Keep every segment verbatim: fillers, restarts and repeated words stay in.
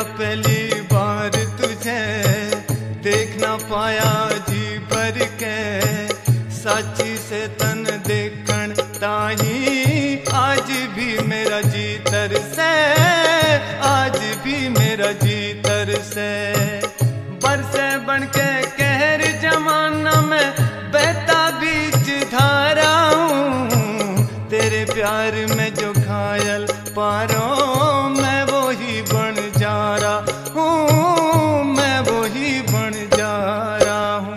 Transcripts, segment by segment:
पहली बार तुझे देख ना पाया जी भर के, साची से तन देखण ताही आज भी मेरा जी तरसे, आज भी मेरा जी तरसे। बरसे बन के कहर जमाना में बहता बीच धारा हूँ, तेरे प्यार में जो घायल पारों मैं वो ही बन जा रहा हूँ, मैं वो ही बन जा रहा हूँ।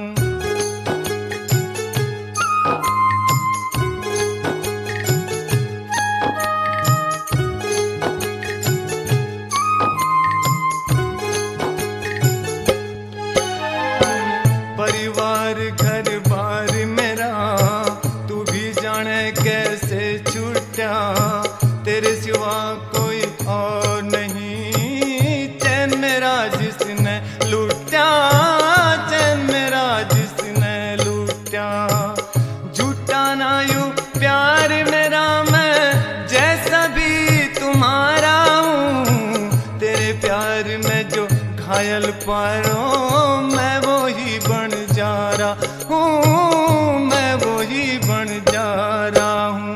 परिवार घर बार मेरा तू भी जाने कैसे छूटा, तेरे सिवा कोई और नहीं चैन मेरा जिसने लूटा, चैन मेरा जिसने लूटा। झूठा ना यूं प्यार मेरा मैं जैसा भी तुम्हारा हूँ, तेरे प्यार में जो घायल पारों मैं वो ही बन जा रहा हूँ, मैं वो ही बन जा रहा हूँ।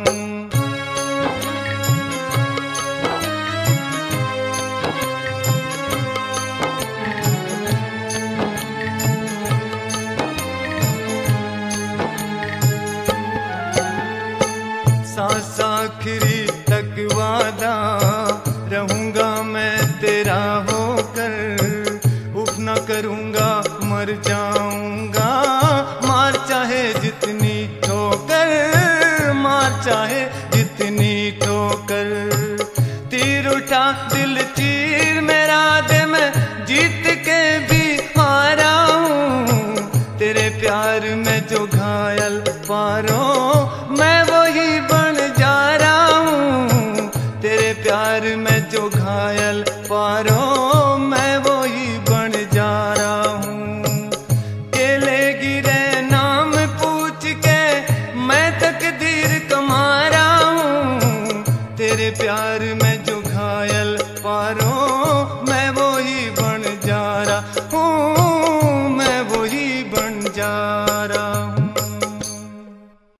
सांस आखिरी तक वादा रहूंगा मैं तेरा होकर, उफ न करूंगा मर जाऊंगा, मार चाहे जितनी ठोकर, मार चाहे जितनी ठोकर। तीर उठा दिल चीर मेरा दे मैं जीत के भी हारा हूँ, तेरे प्यार में जो घायल पारों मैं वही बन जा रहा हूँ, तेरे प्यार में जो घायल पारों मैं वही बन जा रहा हूँ। केले गिरे नाम पूछ के मैं तकदीर कमा रहा हूँ, तेरे प्यार में जो घायल पारों